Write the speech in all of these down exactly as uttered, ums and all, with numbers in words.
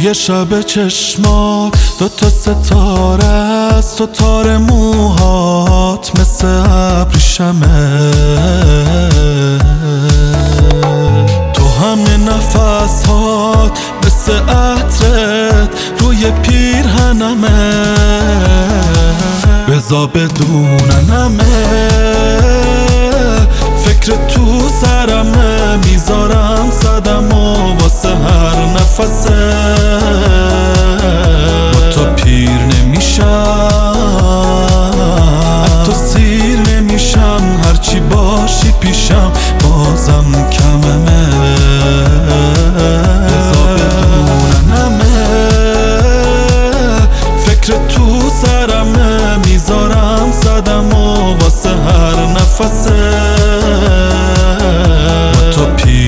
توی شب چشمات دو تا ستاره است و تار موهات مثل ابریشمه. تو همه نفسات مثل عطرت روی پیرهنمه. بذار بدوننمه فکر تو سرمه، میذارم صدمو واسه هر نفسه. با تو پیر نمیشم حتی سیر نمیشم، هرچی باشی پیشم بازم کممه. بذار بدوننمه فکر تو سرمه، میذارم صدمو واسه هر نفسه. با تو پیر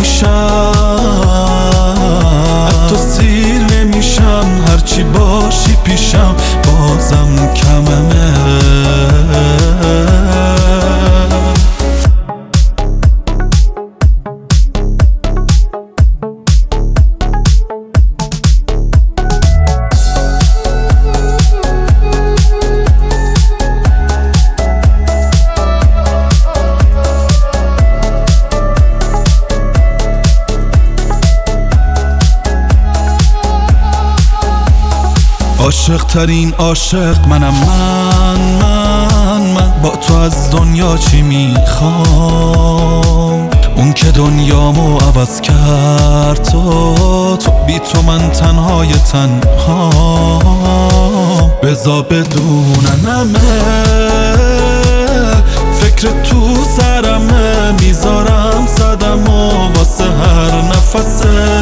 نمیشم حتی سیر نمیشم، هرچی باشی پیشم بازم کممه. عاشق ترین عاشق منم من من من با تو از دنیا چی میخوام؟ اون که دنیامو عوض کرد تو تو بی تو من تنهای تنها. بذار بدوننمه فکر تو سرمه، میذارم صدمو واسه هر نفسه.